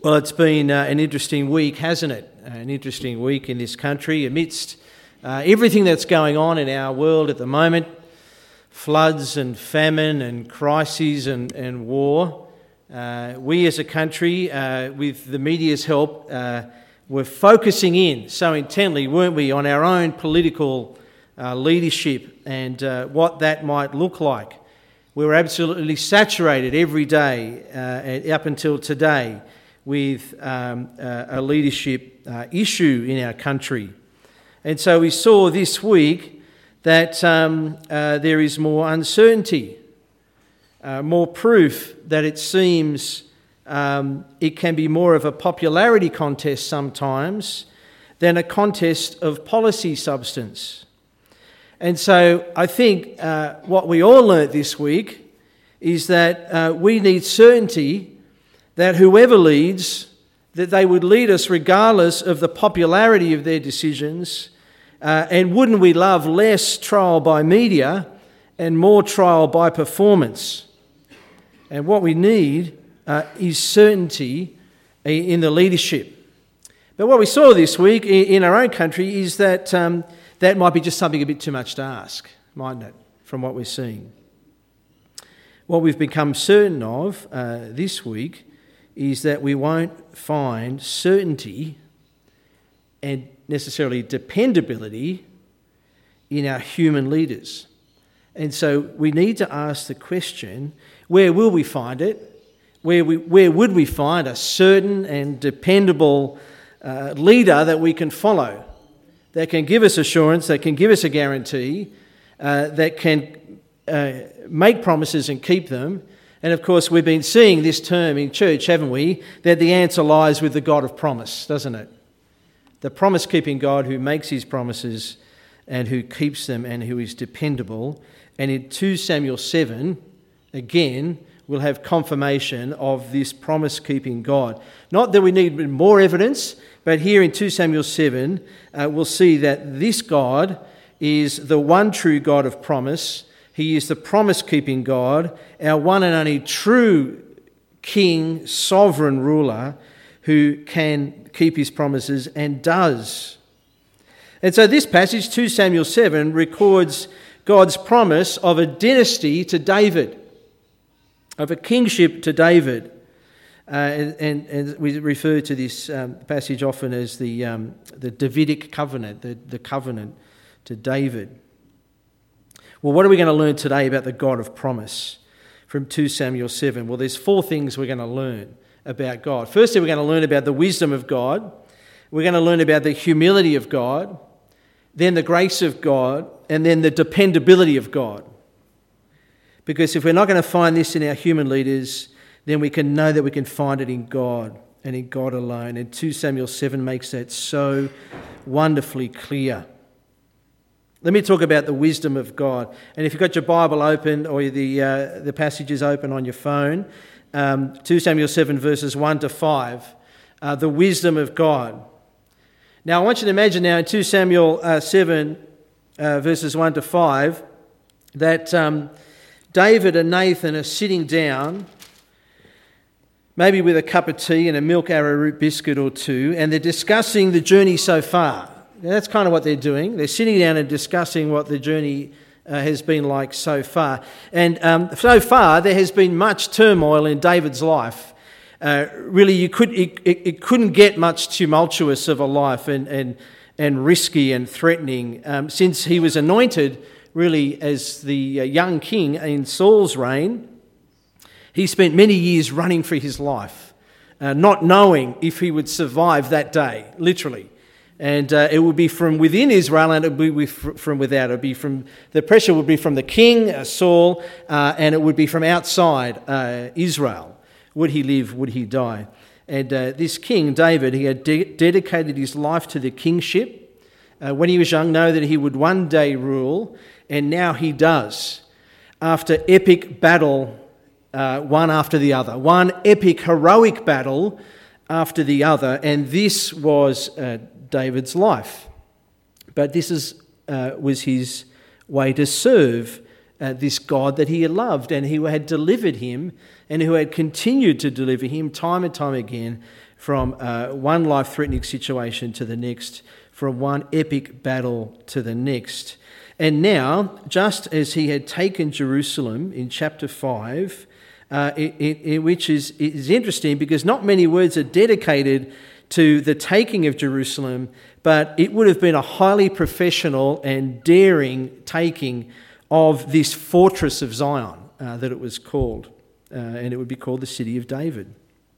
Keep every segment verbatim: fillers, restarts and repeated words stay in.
Well, it's been uh, an interesting week, hasn't it? An interesting week in this country amidst uh, everything that's going on in our world at the moment, floods and famine and crises and, and war. Uh, we as a country, uh, with the media's help, uh, were focusing in so intently, weren't we, on our own political uh, leadership and uh, what that might look like. We were absolutely saturated every day uh, up until today with um, uh, a leadership uh, issue in our country. And so we saw this week that um, uh, there is more uncertainty, uh, more proof that it seems um, it can be more of a popularity contest sometimes than a contest of policy substance. And so I think uh, what we all learnt this week is that uh, we need certainty that whoever leads, that they would lead us regardless of the popularity of their decisions. Uh, and wouldn't we love less trial by media and more trial by performance? And what we need uh, is certainty in the leadership. But what we saw this week in our own country is that um, that might be just something a bit too much to ask, mightn't it, from what we're seeing. What we've become certain of uh, this week is that we won't find certainty and necessarily dependability in our human leaders. And so we need to ask the question, where will we find it? Where we, where would we find a certain and dependable uh, leader that we can follow, that can give us assurance, that can give us a guarantee, uh, that can uh, make promises and keep them? And of course, we've been seeing this term in church, haven't we? That the answer lies with the God of promise, doesn't it? The promise-keeping God who makes his promises and who keeps them and who is dependable. And in two Samuel seven, again, we'll have confirmation of this promise-keeping God. Not that we need more evidence, but here in two Samuel seven, uh, we'll see that this God is the one true God of promise. He is the promise-keeping God, our one and only true King, sovereign ruler, who can keep his promises and does. And so this passage, two Samuel seven, records God's promise of a dynasty to David, of a kingship to David. Uh, and, and, and we refer to this um, passage often as the, um, the Davidic covenant, the, the covenant to David. Well, what are we going to learn today about the God of promise from two Samuel seven? Well, there's four things we're going to learn about God. Firstly, we're going to learn about the wisdom of God. We're going to learn about the humility of God, then the grace of God, and then the dependability of God. Because if we're not going to find this in our human leaders, then we can know that we can find it in God and in God alone. And two Samuel seven makes that so wonderfully clear. Let me talk about the wisdom of God. And if you've got your Bible open or the uh, the passages open on your phone, um, two Samuel seven verses one to five, uh, the wisdom of God. Now I want you to imagine now in two Samuel uh, seven uh, verses one to five that um, David and Nathan are sitting down, maybe with a cup of tea and a milk arrowroot biscuit or two, and they're discussing the journey so far. Now, that's kind of what they're doing. They're sitting down and discussing what the journey uh, has been like so far. And um, so far, there has been much turmoil in David's life. Uh, really, you could it, it, it couldn't get much tumultuous of a life and and, and risky and threatening um, since he was anointed, really, as the uh, young king in Saul's reign. He spent many years running for his life, uh, not knowing if he would survive that day, literally. And uh, it would be from within Israel and it would be from without. It would be from, the pressure would be from the king, uh, Saul, uh, and it would be from outside uh, Israel. Would he live? Would he die? And uh, this king, David, he had de- dedicated his life to the kingship. Uh, when he was young, know that he would one day rule, and now he does. After epic battle, uh, one after the other. One epic, heroic battle after the other, and this was Uh, David's life. But this is, uh, was his way to serve uh, this God that he had loved and who had delivered him and who had continued to deliver him time and time again from uh, one life-threatening situation to the next, from one epic battle to the next. And now, just as he had taken Jerusalem in chapter five, uh, it, it, it, which is, is interesting because not many words are dedicated to the taking of Jerusalem, but it would have been a highly professional and daring taking of this fortress of Zion uh, that it was called, uh, and it would be called the City of David.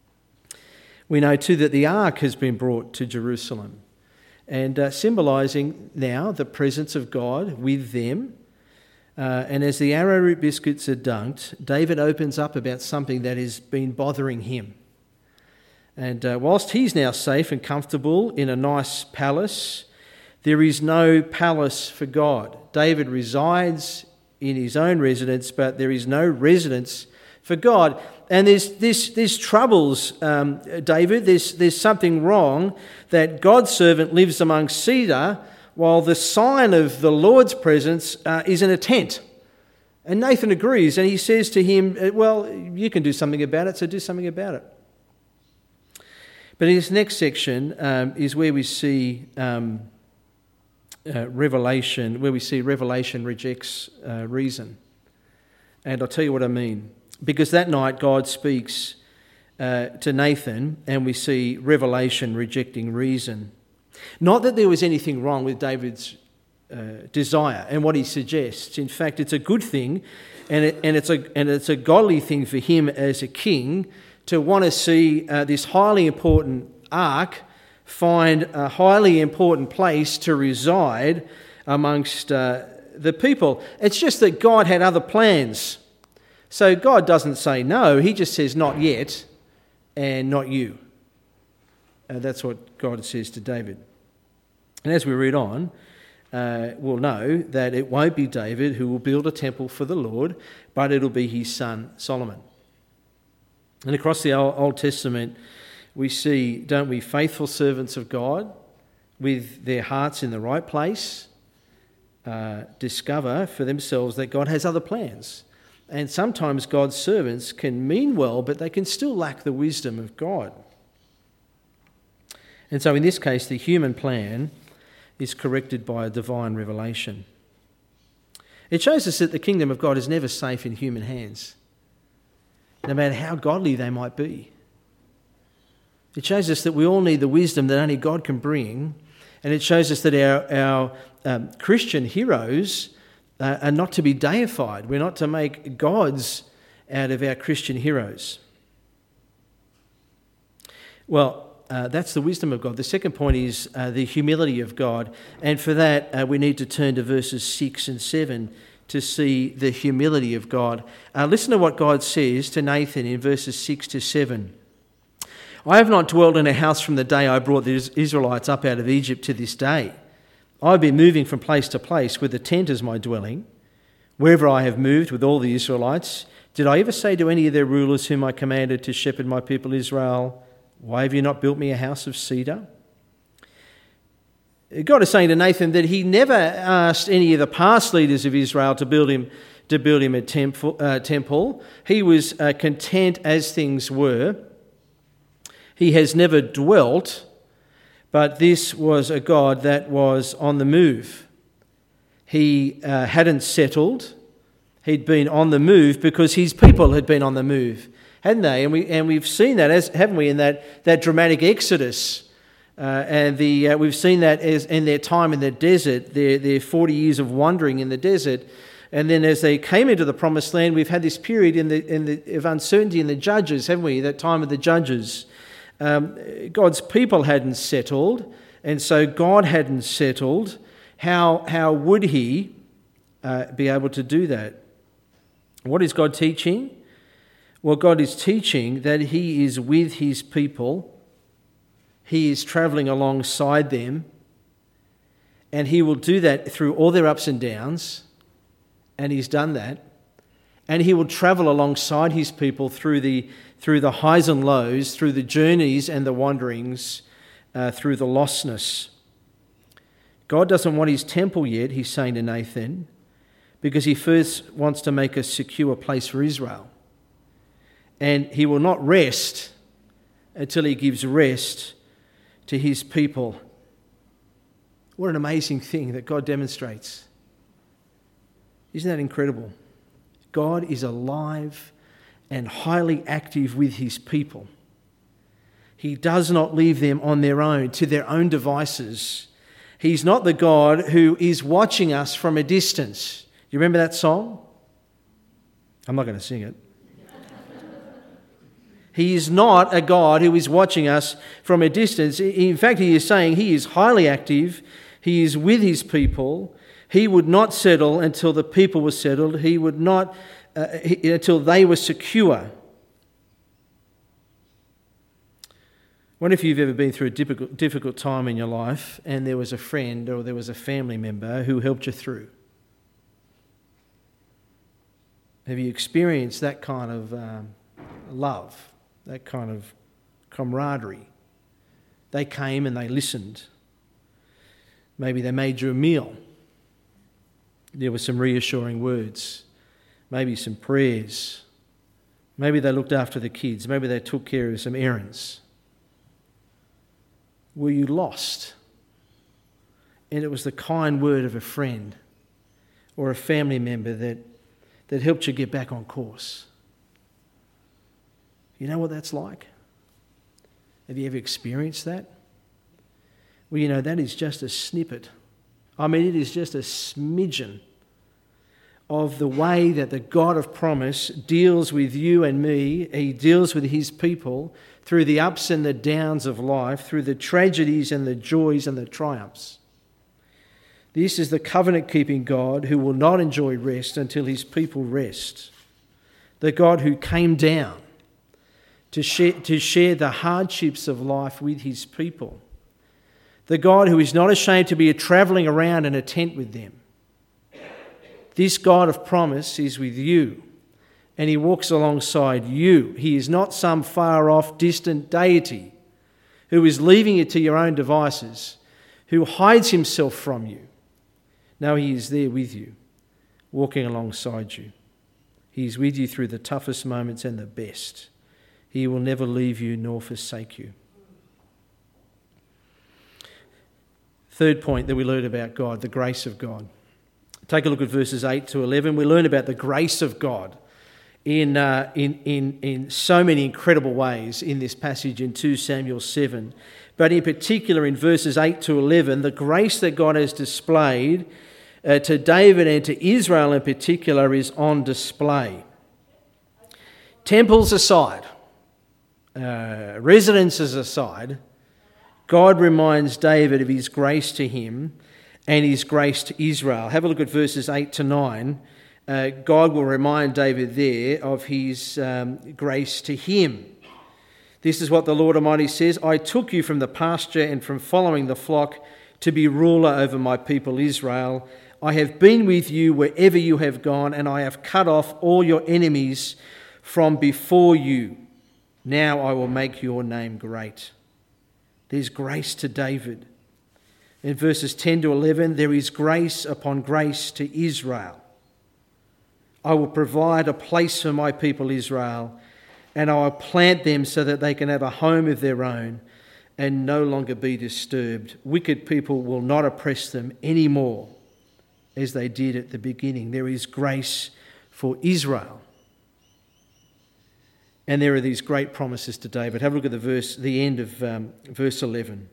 We know too that the ark has been brought to Jerusalem, and uh, symbolising now the presence of God with them. Uh, and as the arrowroot biscuits are dunked, David opens up about something that has been bothering him. And uh, whilst he's now safe and comfortable in a nice palace, there is no palace for God. David resides in his own residence, but there is no residence for God. And there's this, this troubles um, David. There's, there's something wrong that God's servant lives among cedar while the sign of the Lord's presence uh, is in a tent. And Nathan agrees, and he says to him, well, you can do something about it, so do something about it. But in this next section um, is where we see um, uh, Revelation, where we see Revelation rejects uh, reason. And I'll tell you what I mean. Because that night God speaks uh, to Nathan and we see Revelation rejecting reason. Not that there was anything wrong with David's uh, desire and what he suggests. In fact, it's a good thing and, it, and, it's, a, and it's a godly thing for him as a king to want to see uh, this highly important ark find a highly important place to reside amongst uh, the people. It's just that God had other plans. So God doesn't say no, he just says not yet and not you. Uh, that's what God says to David. And as we read on, uh, we'll know that it won't be David who will build a temple for the Lord, but it'll be his son Solomon. And across the Old Testament, we see, don't we, faithful servants of God with their hearts in the right place, uh, discover for themselves that God has other plans. And sometimes God's servants can mean well, but they can still lack the wisdom of God. And so in this case, the human plan is corrected by a divine revelation. It shows us that the kingdom of God is never safe in human hands, no matter how godly they might be. It shows us that we all need the wisdom that only God can bring, and it shows us that our, our um, Christian heroes uh, are not to be deified. We're not to make gods out of our Christian heroes. Well, uh, that's the wisdom of God. The second point is uh, the humility of God, and for that uh, we need to turn to verses six and seven to see the humility of God. Uh, listen to what God says to Nathan in verses six to seven. I have not dwelt in a house from the day I brought the Israelites up out of Egypt to this day. I have been moving from place to place with a tent as my dwelling. Wherever I have moved with all the Israelites, did I ever say to any of their rulers whom I commanded to shepherd my people Israel, why have you not built me a house of cedar? God is saying to Nathan that he never asked any of the past leaders of Israel to build him to build him a temple. Uh, temple. He was uh, content as things were. He has never dwelt, but this was a God that was on the move. He uh, hadn't settled. He'd been on the move because his people had been on the move, hadn't they? And we and we've seen that, as haven't we, in that that dramatic Exodus. Uh, and the uh, we've seen that as in their time in the desert, their their forty years of wandering in the desert, and then as they came into the promised land, we've had this period in the in the of uncertainty in the judges, haven't we? That time of the judges, um, God's people hadn't settled, and so God hadn't settled. How how would He uh, be able to do that? What is God teaching? Well, God is teaching that He is with His people. He is travelling alongside them, and He will do that through all their ups and downs, and He's done that. And He will travel alongside His people through the through the highs and lows, through the journeys and the wanderings, uh, through the lostness. God doesn't want His temple yet, He's saying to Nathan, because he first wants to make a secure place for Israel. And he will not rest until he gives rest to his people. What an amazing thing that God demonstrates. Isn't that incredible? God is alive and highly active with his people. He does not leave them on their own, to their own devices. He's not the God who is watching us from a distance. You remember that song? I'm not going to sing it. He is not a God who is watching us from a distance. In fact, he is saying he is highly active. He is with his people. He would not settle until the people were settled. He would not uh, he, until they were secure. I wonder if you've ever been through a difficult, difficult time in your life and there was a friend or there was a family member who helped you through. Have you experienced that kind of um, love, that kind of camaraderie? They came and they listened. Maybe they made you a meal. There were some reassuring words, maybe some prayers. Maybe they looked after the kids. Maybe they took care of some errands. Were you lost? And it was the kind word of a friend or a family member that, that helped you get back on course. You know what that's like? Have you ever experienced that? Well, you know, that is just a snippet. I mean, it is just a smidgen of the way that the God of promise deals with you and me. He deals with his people through the ups and the downs of life, through the tragedies and the joys and the triumphs. This is the covenant-keeping God who will not enjoy rest until his people rest. The God who came down to share, to share the hardships of life with his people. The God who is not ashamed to be travelling around in a tent with them. This God of promise is with you, and he walks alongside you. He is not some far-off, distant deity who is leaving you to your own devices, who hides himself from you. No, he is there with you, walking alongside you. He is with you through the toughest moments and the best. He will never leave you nor forsake you. Third point that we learn about God, the grace of God. Take a look at verses eight to eleven. We learn about the grace of God in, uh, in, in, in so many incredible ways in this passage in two Samuel seven. But in particular in verses eight to eleven, the grace that God has displayed uh, to David and to Israel in particular is on display. Temples aside, uh, residences aside, God reminds David of his grace to him and his grace to Israel. Have a look at verses eight to nine. Uh, God will remind David there of his um, grace to him. This is what the Lord Almighty says: I took you from the pasture and from following the flock to be ruler over my people Israel. I have been with you wherever you have gone, and I have cut off all your enemies from before you. Now I will make your name great. There's grace to David. In verses ten to eleven, there is grace upon grace to Israel. I will provide a place for my people Israel, and I will plant them so that they can have a home of their own and no longer be disturbed. Wicked people will not oppress them anymore as they did at the beginning. There is grace for Israel. And there are these great promises to David. Have a look at the verse, the end of um, verse eleven.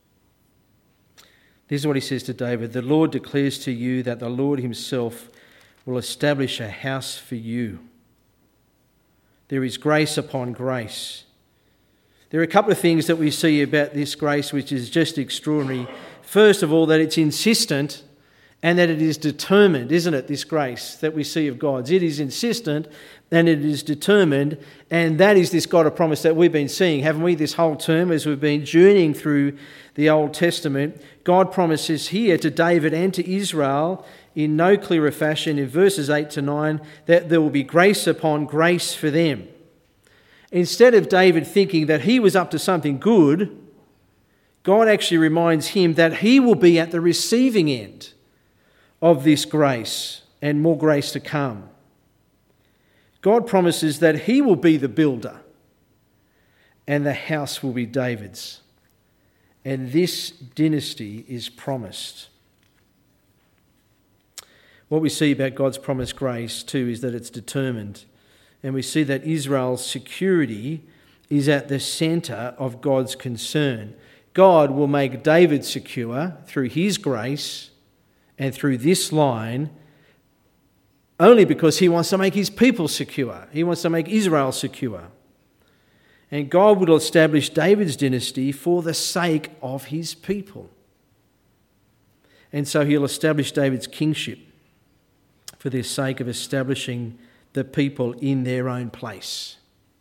This is what he says to David: the Lord declares to you that the Lord himself will establish a house for you. There is grace upon grace. There are a couple of things that we see about this grace which is just extraordinary. First of all, that it's insistent and that it is determined, isn't it, this grace that we see of God's? It is insistent and it is determined, and that is this God of promise that we've been seeing, haven't we, this whole term as we've been journeying through the Old Testament. God promises here to David and to Israel in no clearer fashion in verses eight to nine that there will be grace upon grace for them. Instead of David thinking that he was up to something good, God actually reminds him that he will be at the receiving end of this grace and more grace to come. God promises that he will be the builder and the house will be David's. And this dynasty is promised. What we see about God's promised grace too is that it's determined. And we see that Israel's security is at the centre of God's concern. God will make David secure through his grace and through this line only because he wants to make his people secure. He wants to make Israel secure. And God will establish David's dynasty for the sake of his people. And so he'll establish David's kingship for the sake of establishing the people in their own place.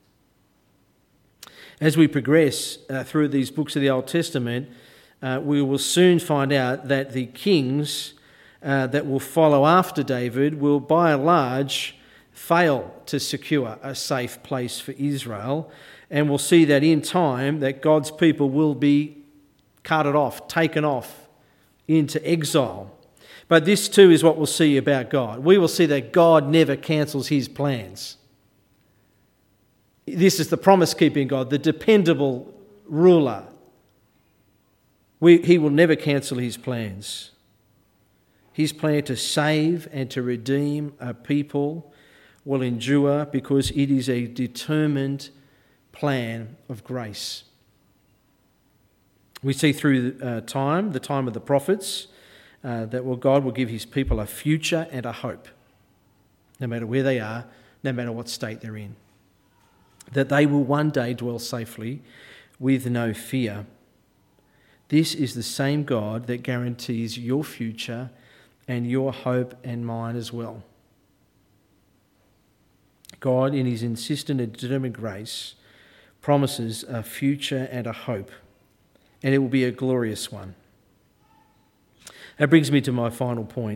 As we progress uh, through these books of the Old Testament, uh, we will soon find out that the kings uh, that will follow after David will by and large fail to secure a safe place for Israel. And we'll see that in time that God's people will be carted off, taken off into exile. But this too is what we'll see about God. We will see that God never cancels his plans. This is the promise-keeping God, the dependable ruler. We, he will never cancel his plans. His plan to save and to redeem a people will endure because it is a determined plan of grace. We see through uh, time, the time of the prophets, uh, that well, God will give his people a future and a hope, no matter where they are, no matter what state they're in. That they will one day dwell safely with no fear. This is the same God that guarantees your future and your hope and mine as well. God, in his insistent and determined grace, promises a future and a hope, and it will be a glorious one. That brings me to my final point,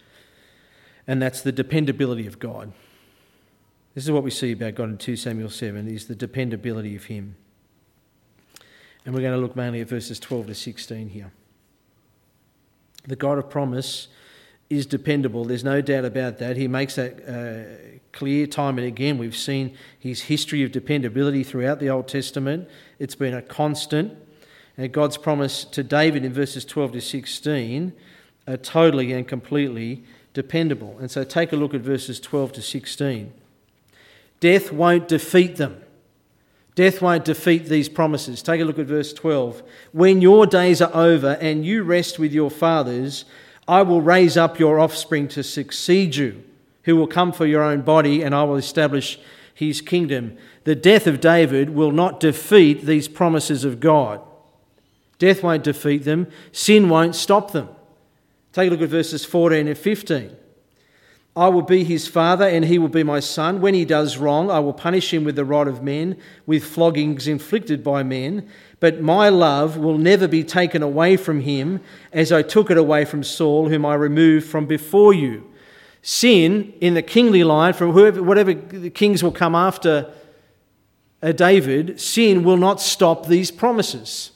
and that's the dependability of God. This is what we see about God in Second Samuel seven, is the dependability of him. And we're going to look mainly at verses twelve to sixteen here. The God of promise is dependable. There's no doubt about that. He makes that uh, clear time and again. We've seen his history of dependability throughout the Old Testament. It's been a constant. And God's promise to David in verses twelve to sixteen are totally and completely dependable. And so take a look at verses twelve to sixteen. Death won't defeat them. Death won't defeat these promises. Take a look at verse twelve. When your days are over and you rest with your fathers, I will raise up your offspring to succeed you, who will come for your own body, and I will establish his kingdom. The death of David will not defeat these promises of God. Death won't defeat them. Sin won't stop them. Take a look at verses fourteen and fifteen. I will be his father and he will be my son. When he does wrong, I will punish him with the rod of men, with floggings inflicted by men. But my love will never be taken away from him, as I took it away from Saul, whom I removed from before you. Sin in the kingly line, from whoever, whatever the kings will come after David, sin will not stop these promises.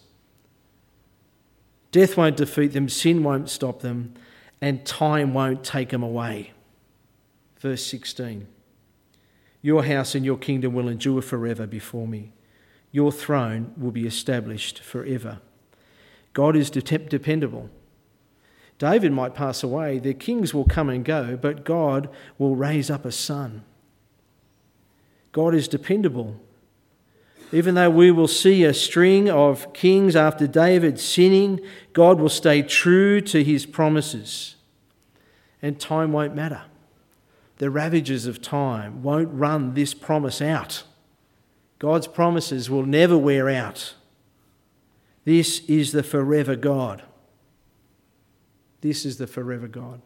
Death won't defeat them, sin won't stop them, and time won't take them away. Verse sixteen, your house and your kingdom will endure forever before me. Your throne will be established forever. God is de- dependable. David might pass away, their kings will come and go, but God will raise up a son. God is dependable. Even though we will see a string of kings after David sinning, God will stay true to his promises. And time won't matter. The ravages of time won't run this promise out. God's promises will never wear out. This is the forever God. This is the forever God.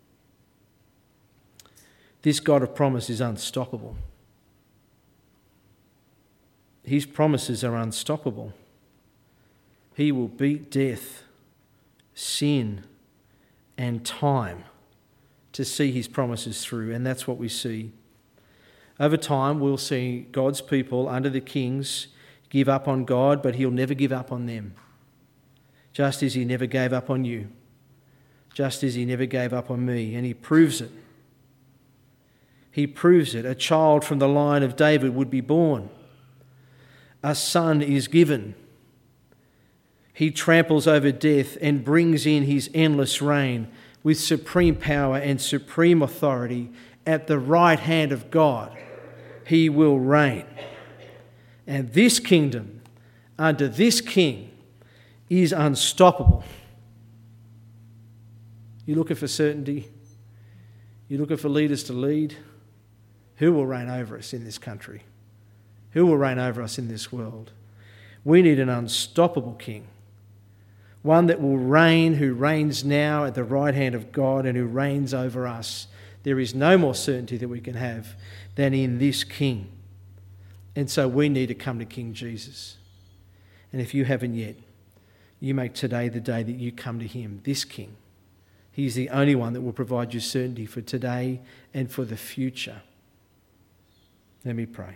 This God of promise is unstoppable. His promises are unstoppable. He will beat death, sin, and time to see his promises through, and that's what we see. Over time, we'll see God's people under the kings give up on God, but he'll never give up on them. Just as he never gave up on you. Just as he never gave up on me, and he proves it He proves it. A child from the line of David would be born. A son is given. He tramples over death and brings in his endless reign with supreme power and supreme authority at the right hand of God. He will reign. And this kingdom, under this king, is unstoppable. You're looking for certainty? You're looking for leaders to lead? Who will reign over us in this country? Who will reign over us in this world? We need an unstoppable king. One that will reign, who reigns now at the right hand of God and who reigns over us. There is no more certainty that we can have than in this king. And so we need to come to King Jesus. And if you haven't yet, you make today the day that you come to him, this king. He's the only one that will provide you certainty for today and for the future. Let me pray.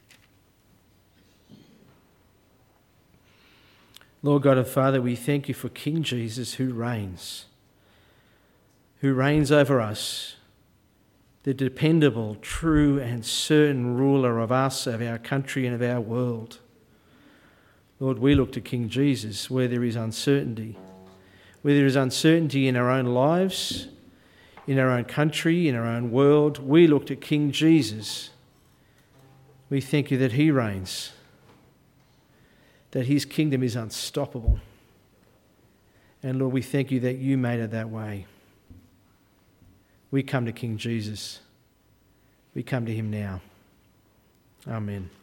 Lord God and Father, we thank you for King Jesus who reigns, who reigns over us, the dependable, true and certain ruler of us, of our country and of our world. Lord, we look to King Jesus where there is uncertainty, where there is uncertainty in our own lives, in our own country, in our own world. We look to King Jesus. We thank you that he reigns, that his kingdom is unstoppable. And Lord, we thank you that you made it that way. We come to King Jesus. We come to him now. Amen.